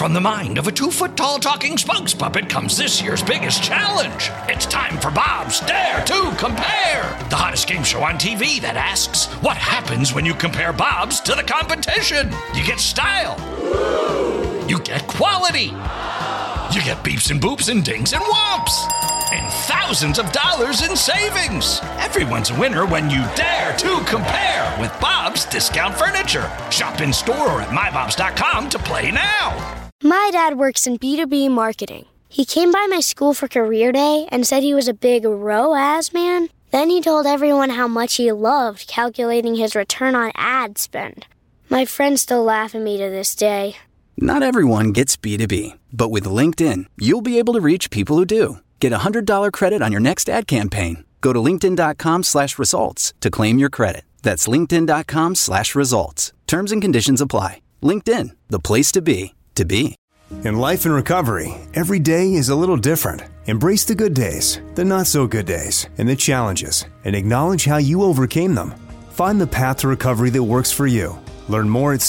From the mind of a 2-foot-tall talking spokes puppet comes this year's biggest challenge. It's time for Bob's Dare to Compare, the hottest game show on TV that asks, what happens when you compare Bob's to the competition? You get style. You get quality. You get beeps and boops and dings and whomps. And thousands of dollars in savings. Everyone's a winner when you dare to compare with Bob's Discount Furniture. Shop in store or at mybobs.com to play now. My dad works in B2B marketing. He came by my school for career day and said he was a big ROAS man. Then he told everyone how much he loved calculating his return on ad spend. My friends still laugh at me to this day. Not everyone gets B2B, but with LinkedIn, you'll be able to reach people who do. Get a $100 credit on your next ad campaign. Go to linkedin.com/results to claim your credit. That's linkedin.com/results. Terms and conditions apply. LinkedIn, the place to be, to be. In life and recovery, every day is a little different. Embrace the good days, the not so good days, and the challenges, and acknowledge how you overcame them. Find the path to recovery that works for you. Learn more at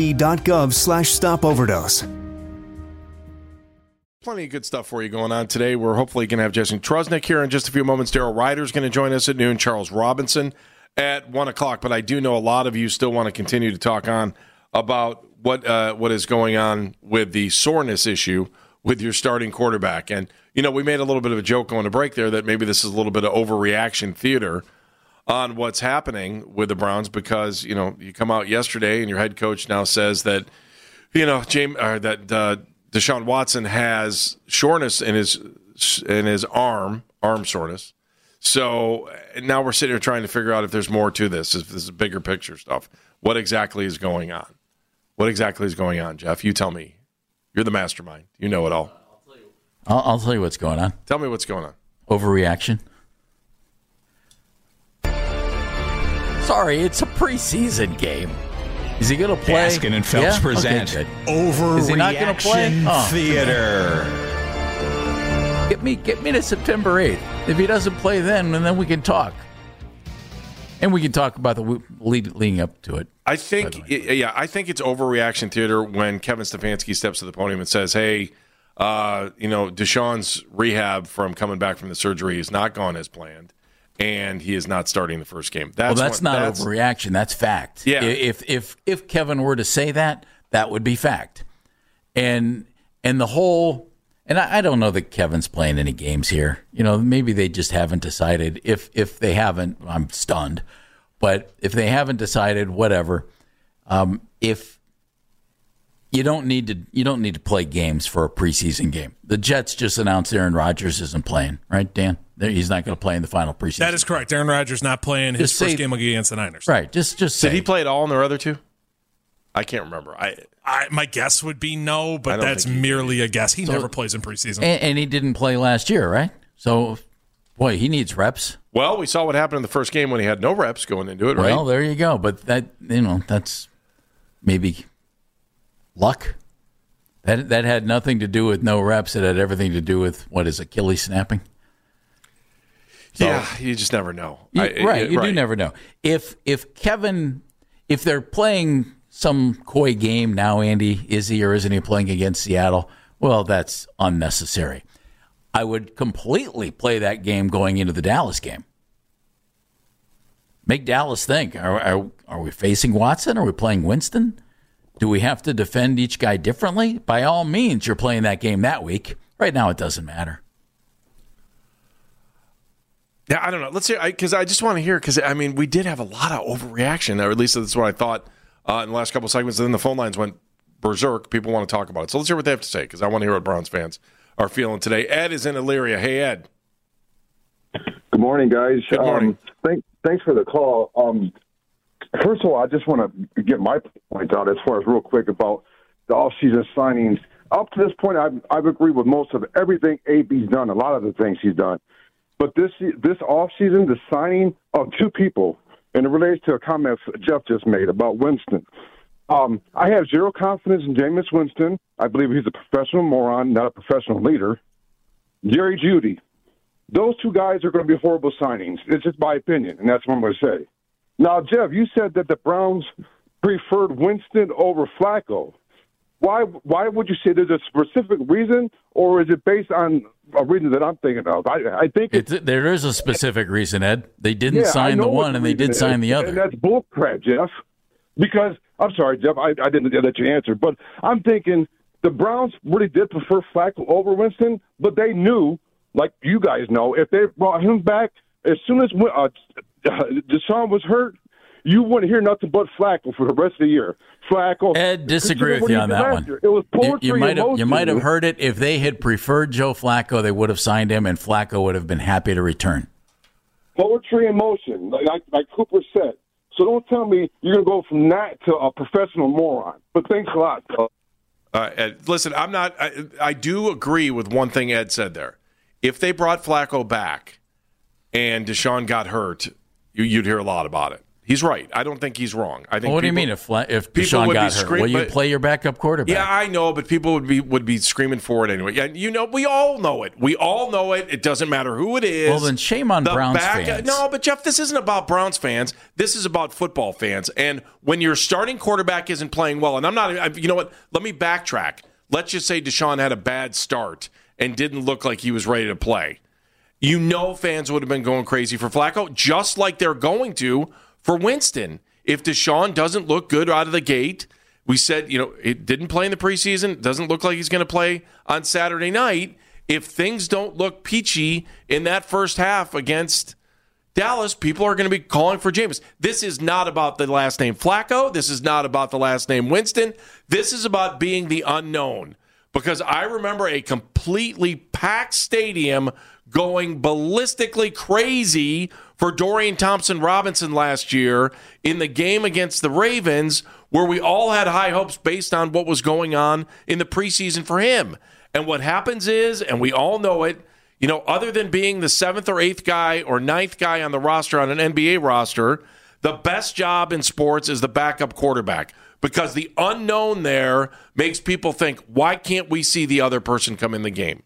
cdc.gov/stopoverdose. Plenty of good stuff for you going on today. We're hopefully going to have Jesse Trusnick here in just a few moments. Daryl Ryder's going to join us at noon. Charles Robinson at 1 o'clock. But I do know a lot of you still want to continue to talk on about what is going on with the soreness issue with your starting quarterback. And, you know, we made a little bit of a joke going to break there that maybe this is a little bit of overreaction theater on what's happening with the Browns because, you know, you come out yesterday and your head coach now says that, you know, Deshaun Watson has soreness in his arm soreness. So now we're sitting here trying to figure out if there's more to this, if this is bigger picture stuff. What exactly is going on? What exactly is going on, Jeff? You tell me. You're the mastermind. You know it all. I'll tell you what's going on. Tell me what's going on. Overreaction. Sorry, it's a preseason game. Is he going to play? Baskin and Phelps present Overreaction Theater. Get me to September 8th. If he doesn't play then we can talk. And we can talk about the leading up to it. I think it's overreaction theater when Kevin Stefanski steps to the podium and says, hey, Deshaun's rehab from coming back from the surgery is not gone as planned. And he is not starting the first game. That's not overreaction. That's fact. Yeah. If Kevin were to say that, that would be fact. And the whole, and I don't know that Kevin's playing any games here. You know, maybe they just haven't decided. If they haven't, I'm stunned. But if they haven't decided, whatever. If you don't need to play games for a preseason game. The Jets just announced Aaron Rodgers isn't playing, right, Dan? He's not going to play in the final preseason. That is correct. Aaron Rodgers not playing his first game against the Niners. Right. Just say. Did he play at all in their other two? I can't remember. My guess would be no, but that's merely a guess. He never plays in preseason. And he didn't play last year, right? So, boy, he needs reps. Well, we saw what happened in the first game when he had no reps going into it, right? Well, there you go. But that's maybe luck. That had nothing to do with no reps. It had everything to do with, Achilles snapping? So, yeah, you just never know. You do never know. If they're playing some coy game now, Andy, is he or isn't he playing against Seattle? Well, that's unnecessary. I would completely play that game going into the Dallas game. Make Dallas think. Are we facing Watson? Are we playing Winston? Do we have to defend each guy differently? By all means, you're playing that game that week. Right now, it doesn't matter. Yeah, I don't know. Let's see, because I just want to hear, because, I mean, we did have a lot of overreaction, or at least that's what I thought in the last couple of segments, and then the phone lines went berserk. People want to talk about it. So let's hear what they have to say, because I want to hear what Browns fans are feeling today. Ed is in Elyria. Hey, Ed. Good morning, guys. Good morning. Thanks for the call. First of all, I just want to get my point out as far as real quick about the offseason signings. Up to this point, I've agreed with most of everything AB's done, a lot of the things he's done. But this offseason, the signing of two people, and it relates to a comment Jeff just made about Winston. I have zero confidence in Jameis Winston. I believe he's a professional moron, not a professional leader. Jerry Jeudy. Those two guys are going to be horrible signings. It's just my opinion, and that's what I'm going to say. Now, Jeff, you said that the Browns preferred Winston over Flacco. why would you say there's a specific reason, or is it based on a reason that I'm thinking of? I think there is a specific reason, Ed. They didn't sign the one, and they did sign the other. And that's bullcrap, Jeff. Because, I'm sorry, Jeff, I didn't let you answer, but I'm thinking the Browns really did prefer Flacco over Winston, but they knew, like you guys know, if they brought him back, as soon as Deshaun was hurt, you wouldn't hear nothing but Flacco for the rest of the year. Flacco. Ed, disagree with you on that one. It was poetry. You might have heard it. If they had preferred Joe Flacco, they would have signed him, and Flacco would have been happy to return. Poetry in motion, like Cooper said. So don't tell me you're going to go from that to a professional moron. But thanks a lot. Ed, listen, I'm not. I do agree with one thing Ed said there. If they brought Flacco back and Deshaun got hurt, you'd hear a lot about it. He's right. I don't think he's wrong. I think. What do you mean if Deshaun got hurt? Will you play your backup quarterback? Yeah, I know, but people would be screaming for it anyway. Yeah, you know, we all know it. We all know it. It doesn't matter who it is. Well, then shame on Browns fans. No, but Jeff, this isn't about Browns fans. This is about football fans. And when your starting quarterback isn't playing well, and I'm not. You know what? Let me backtrack. Let's just say Deshaun had a bad start and didn't look like he was ready to play. You know, fans would have been going crazy for Flacco, just like they're going to for Winston. If Deshaun doesn't look good out of the gate, we said, you know, it didn't play in the preseason, doesn't look like he's going to play on Saturday night. If things don't look peachy in that first half against Dallas, people are going to be calling for Jameis. This is not about the last name Flacco. This is not about the last name Winston. This is about being the unknown. Because I remember a completely packed stadium going ballistically crazy for Dorian Thompson-Robinson last year in the game against the Ravens, where we all had high hopes based on what was going on in the preseason for him. And what happens is, and we all know it, you know, other than being the 7th or 8th guy or 9th guy on the roster, on an NBA roster, the best job in sports is the backup quarterback. Because the unknown there makes people think, why can't we see the other person come in the game?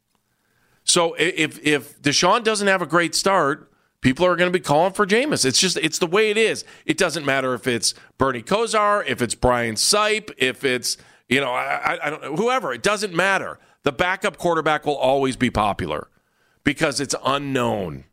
So if Deshaun doesn't have a great start, people are going to be calling for Jameis. It's the way it is. It doesn't matter if it's Bernie Kosar, if it's Brian Sipe, if it's, you know, I don't know, whoever. It doesn't matter. The backup quarterback will always be popular because it's unknown.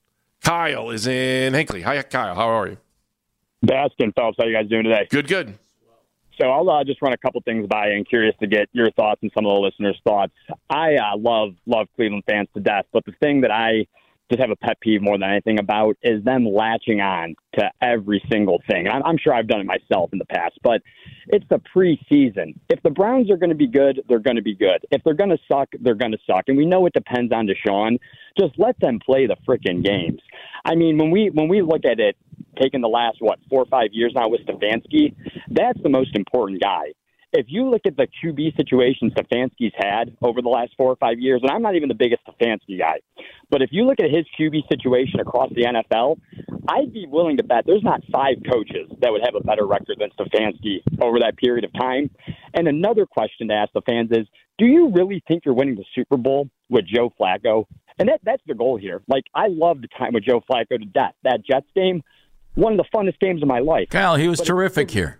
Kyle is in Hinckley. Hi, Kyle. How are you? Baskin, Phelps. How you guys doing today? Good. So I'll just run a couple things by you and curious to get your thoughts and some of the listeners' thoughts. I love Cleveland fans to death, but the thing that I just have a pet peeve more than anything about is them latching on to every single thing. And I'm sure I've done it myself in the past, but it's the preseason. If the Browns are going to be good, they're going to be good. If they're going to suck, they're going to suck. And we know it depends on Deshaun. Just let them play the freaking games. I mean, when we look at it, taking the last, 4 or 5 years now with Stefanski, that's the most important guy. If you look at the QB situation Stefanski's had over the last 4 or 5 years, and I'm not even the biggest Stefanski guy, but if you look at his QB situation across the NFL, I'd be willing to bet there's not 5 coaches that would have a better record than Stefanski over that period of time. And another question to ask the fans is, do you really think you're winning the Super Bowl with Joe Flacco? And that's the goal here. Like, I love the time with Joe Flacco to death. That Jets game, one of the funnest games of my life. Kyle, he was terrific here.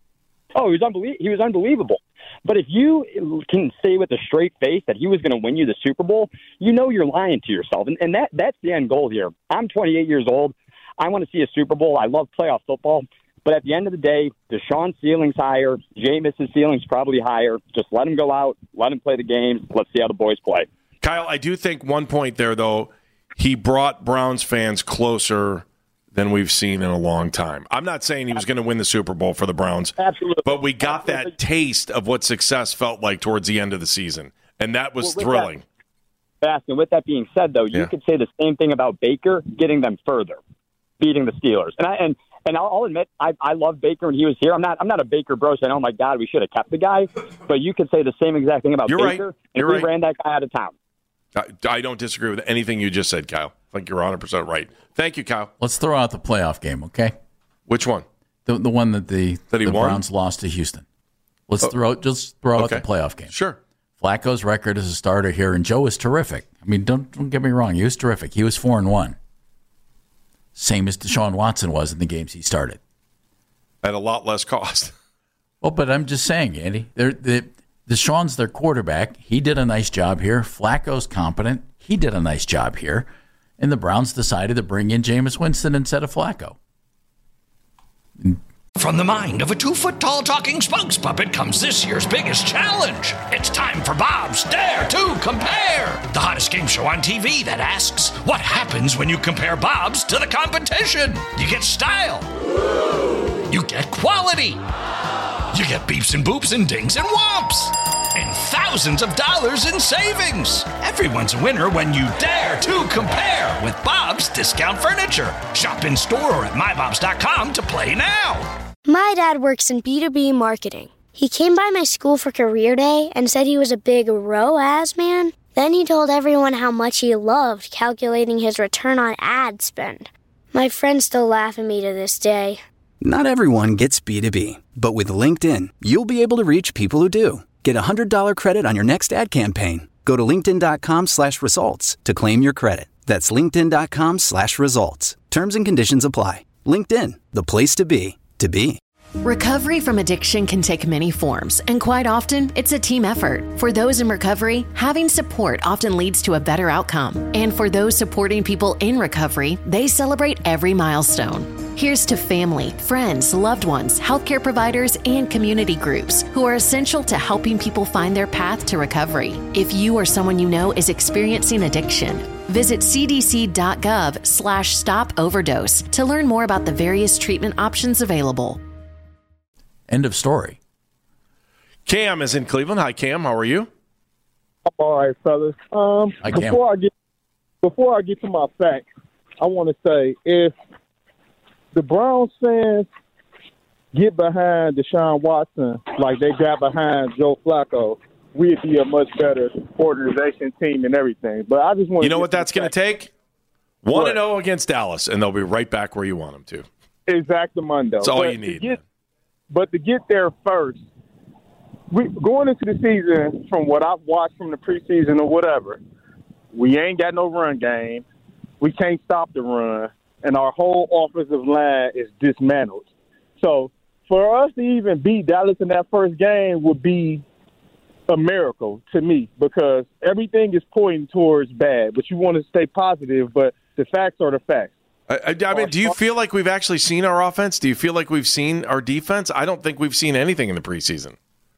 Oh, he was unbelievable. But if you can say with a straight face that he was going to win you the Super Bowl, you know you're lying to yourself. And that's the end goal here. I'm 28 years old. I want to see a Super Bowl. I love playoff football. But at the end of the day, Deshaun's ceiling's higher. Jameis' ceiling's probably higher. Just let him go out. Let him play the games. Let's see how the boys play. Kyle, I do think one point there, though, he brought Browns fans closer than we've seen in a long time. I'm not saying he was going to win the Super Bowl for the Browns. Absolutely. But we got that taste of what success felt like towards the end of the season, and that was thrilling. And with that being said, though, you could say the same thing about Baker getting them further, beating the Steelers. And I'll admit, I love Baker when he was here. I'm not a Baker bro saying, oh, my God, we should have kept the guy. But you could say the same exact thing about Baker, and we ran that guy out of town. I don't disagree with anything you just said, Kyle. I think you're 100% right. Thank you, Kyle. Let's throw out the playoff game, okay? Which one? The one that the Browns lost to Houston. Let's throw out the playoff game. Sure. Flacco's record as a starter here, and Joe is terrific. I mean, don't get me wrong. He was terrific. He was 4-1. Same as Deshaun Watson was in the games he started. At a lot less cost. Oh, but I'm just saying, Andy, Deshaun's their quarterback. He did a nice job here. Flacco's competent. He did a nice job here. And the Browns decided to bring in Jameis Winston instead of Flacco. From the mind of a 2-foot-tall talking spokes puppet comes this year's biggest challenge. It's time for Bob's Dare to Compare, the hottest game show on TV that asks, what happens when you compare Bob's to the competition? You get style. You get quality. You get beeps and boops and dings and whomps. And thousands of dollars in savings. Everyone's a winner when you dare to compare with Bob's Discount Furniture. Shop in store or at mybobs.com to play now. My dad works in B2B marketing. He came by my school for career day and said he was a big ROAS man. Then he told everyone how much he loved calculating his return on ad spend. My friends still laugh at me to this day. Not everyone gets B2B, but with LinkedIn, you'll be able to reach people who do. Get a $100 credit on your next ad campaign. Go to linkedin.com/results to claim your credit. That's linkedin.com/results. Terms and conditions apply. LinkedIn, the place to be, to be. Recovery from addiction can take many forms, and quite often, it's a team effort. For those in recovery, having support often leads to a better outcome. And for those supporting people in recovery, they celebrate every milestone. Here's to family, friends, loved ones, healthcare providers, and community groups who are essential to helping people find their path to recovery. If you or someone you know is experiencing addiction, visit cdc.gov/stop-overdose to learn more about the various treatment options available. End of story. Cam is in Cleveland. Hi, Cam. How are you? I'm all right, fellas. Hi, Cam. Before I get to my facts, I want to say if the Browns fans get behind Deshaun Watson like they got behind Joe Flacco, we'd be a much better organization, team, and everything. But I just want you know what that's going to take? 1-0 against Dallas, and they'll be right back where you want them to. Exactamundo. That's all you need. But to get there first, going into the season, from what I've watched from the preseason or whatever, we ain't got no run game. We can't stop the run. And our whole offensive line is dismantled. So for us to even beat Dallas in that first game would be a miracle to me because everything is pointing towards bad. But you want to stay positive, but the facts are the facts. I mean, do you feel like we've actually seen our offense? Do you feel like we've seen our defense? I don't think we've seen anything in the preseason.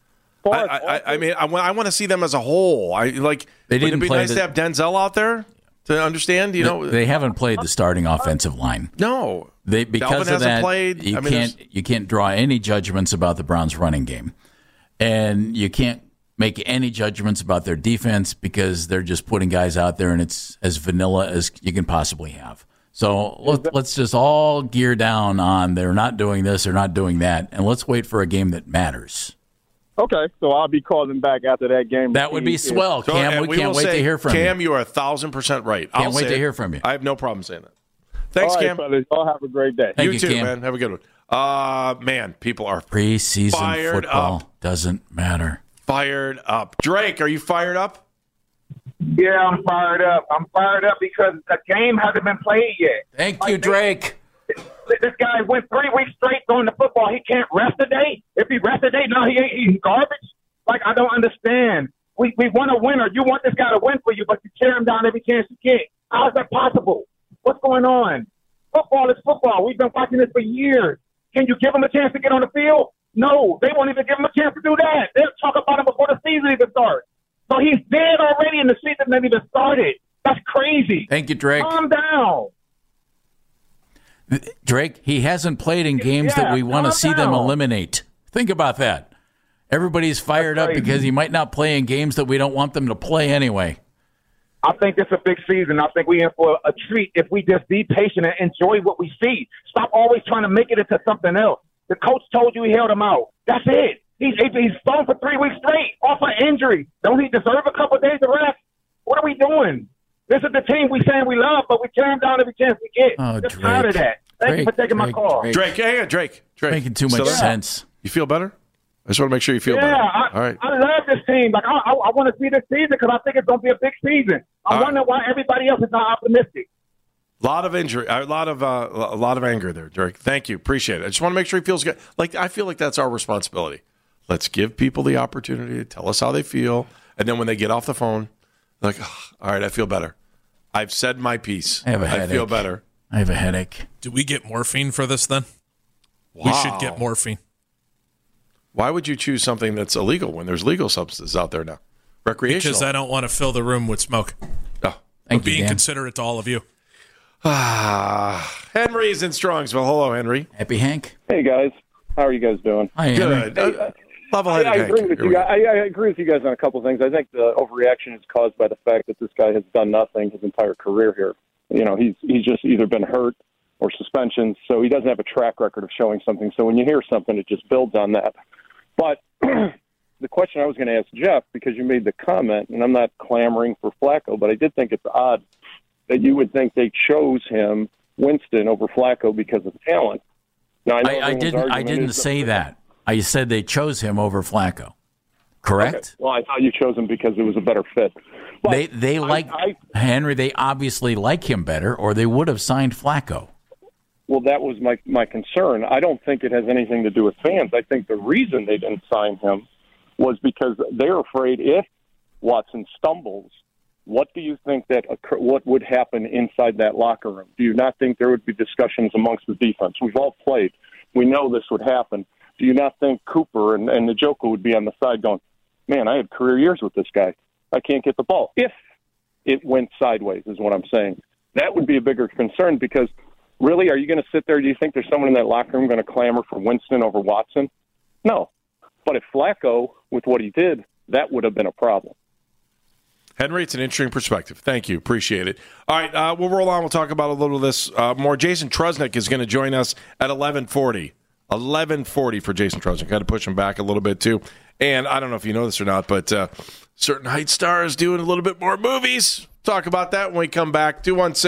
I mean, I want to see them as a whole. They didn't. Would it be nice to have Denzel out there to understand? They haven't played the starting offensive line. No, because Dalvin of that. Played. You can't draw any judgments about the Browns' running game, and you can't make any judgments about their defense because they're just putting guys out there, and it's as vanilla as you can possibly have. So let's just all gear down on they're not doing this, they're not doing that, and let's wait for a game that matters. Okay, so I'll be calling back after that game. That would be swell, Cam. We can't wait to hear from you. Cam, you are 1,000% right. Can't wait to hear from you. I have no problem saying that. Thanks, all right, Cam. Fellas, y'all have a great day. Thank you too, Cam. man. Have a good one. Man, people are preseason fired football up. Doesn't matter. Fired up. Drake, are you fired up? Yeah, I'm fired up. I'm fired up because the game hasn't been played yet. Thank you, Drake. This guy went 3 weeks straight throwing the football. He can't rest a day. If he rests a day, now he ain't eating garbage. Like, I don't understand. We want a winner. You want this guy to win for you, but you tear him down every chance you get. How is that possible? What's going on? Football is football. We've been watching this for years. Can you give him a chance to get on the field? No, they won't even give him a chance to do that. They'll talk about him before the season even starts. So he's dead already in the season that even started. That's crazy. Thank you, Drake. Calm down. Drake, he hasn't played in games that we want to see them eliminate. Think about that. Everybody's fired up because he might not play in games that we don't want them to play anyway. I think it's a big season. I think we're in for a treat if we just be patient and enjoy what we see. Stop always trying to make it into something else. The coach told you he held him out. That's it. He's thrown for 3 weeks straight off an injury. Don't he deserve a couple of days of rest? What are we doing? This is the team we saying we love, but we tear him down every chance we get. Just tired of that. Thank you for taking my call. Drake. Drake. Making too much sense. You feel better? I just want to make sure you feel better. All right. I love this team. Like I want to see this season because I think it's going to be a big season. I wonder why everybody else is not optimistic. A lot of injury, a lot of anger there, Drake. Thank you, appreciate it. I just want to make sure he feels good. Like I feel like that's our responsibility. Let's give people the opportunity to tell us how they feel. And then when they get off the phone, they're like, oh, all right, I feel better. I've said my piece. I feel better. I have a headache. Do we get morphine for this then? Wow. We should get morphine. Why would you choose something that's illegal when there's legal substances out there now? Recreational. Because I don't want to fill the room with smoke. Oh, I'm being considerate to all of you. Henry's in Strongsville. Hello, Henry. Happy Hank. Hey, guys. How are you guys doing? Hi, good. I agree with you guys. I agree with you guys on a couple of things. I think the overreaction is caused by the fact that this guy has done nothing his entire career here. You know, he's just either been hurt or suspensions, so he doesn't have a track record of showing something. So when you hear something, it just builds on that. But the question I was going to ask Jeff, because you made the comment, and I'm not clamoring for Flacco, but I did think it's odd that you would think they chose him, Winston, over Flacco because of talent. Now, I didn't say that. I said they chose him over Flacco. Correct? Okay. Well, I thought you chose him because it was a better fit. But they like Henry. They obviously like him better, or they would have signed Flacco. Well, that was my concern. I don't think it has anything to do with fans. I think the reason they didn't sign him was because they're afraid if Watson stumbles, what do you think what would happen inside that locker room? Do you not think there would be discussions amongst the defense? We've all played. We know this would happen. Do you not think Cooper and Njoku would be on the side going, man, I had career years with this guy. I can't get the ball. If it went sideways is what I'm saying. That would be a bigger concern because really, are you going to sit there? Do you think there's someone in that locker room going to clamor for Winston over Watson? No. But if Flacco, with what he did, that would have been a problem. Henry, it's an interesting perspective. Thank you. Appreciate it. All right, we'll roll on. We'll talk about a little of this more. Jason Trusnick is going to join us at 11:40. 11:40 for Jason Trusnick. Got to push him back a little bit, too. And I don't know if you know this or not, but Certain Heights Star is doing a little bit more movies. Talk about that when we come back.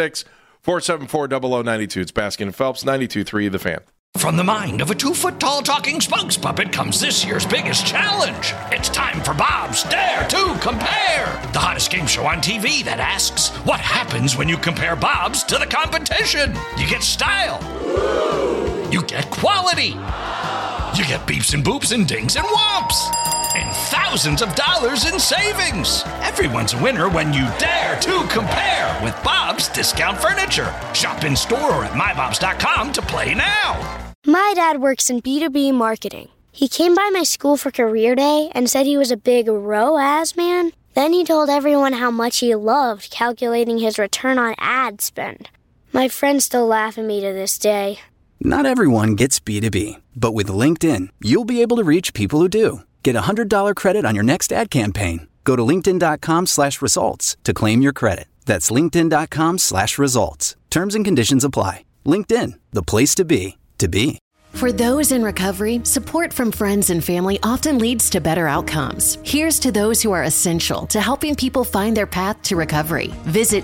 216-474-0092. It's Baskin and Phelps, 92.3 The Fan. From the mind of a 2-foot-tall talking spokes puppet comes this year's biggest challenge. It's time for Bob's Dare to Compare, the hottest game show on TV that asks, what happens when you compare Bob's to the competition? You get style. You get quality. You get beeps and boops and dings and whomps. And thousands of dollars in savings. Everyone's a winner when you dare to compare with Bob's Discount Furniture. Shop in store or at mybobs.com to play now. My dad works in B2B marketing. He came by my school for career day and said he was a big ROAS man. Then he told everyone how much he loved calculating his return on ad spend. My friends still laugh at me to this day. Not everyone gets B2B, but with LinkedIn, you'll be able to reach people who do. Get a $100 credit on your next ad campaign. Go to linkedin.com/results to claim your credit. That's linkedin.com/results. Terms and conditions apply. LinkedIn, the place to be, to be. For those in recovery, support from friends and family often leads to better outcomes. Here's to those who are essential to helping people find their path to recovery. Visit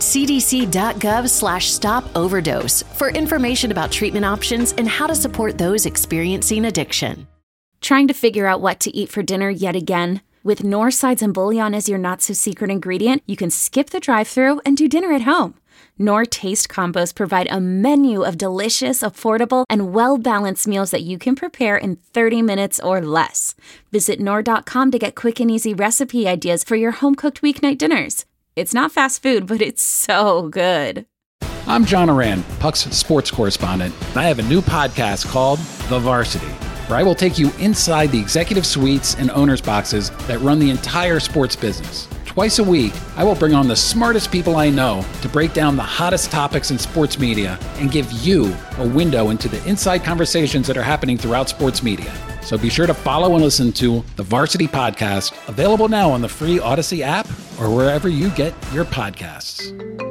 cdc.gov/stop-overdose for information about treatment options and how to support those experiencing addiction. Trying to figure out what to eat for dinner yet again? With Knorr sides and bouillon as your not-so-secret ingredient, you can skip the drive-thru and do dinner at home. Knorr Taste Combos provide a menu of delicious, affordable, and well-balanced meals that you can prepare in 30 minutes or less. Visit Knorr.com to get quick and easy recipe ideas for your home-cooked weeknight dinners. It's not fast food, but it's so good. I'm John Oran, Puck's sports correspondent, and I have a new podcast called The Varsity, where I will take you inside the executive suites and owners' boxes that run the entire sports business. Twice a week, I will bring on the smartest people I know to break down the hottest topics in sports media and give you a window into the inside conversations that are happening throughout sports media. So be sure to follow and listen to the Varsity Podcast, available now on the free Odyssey app or wherever you get your podcasts.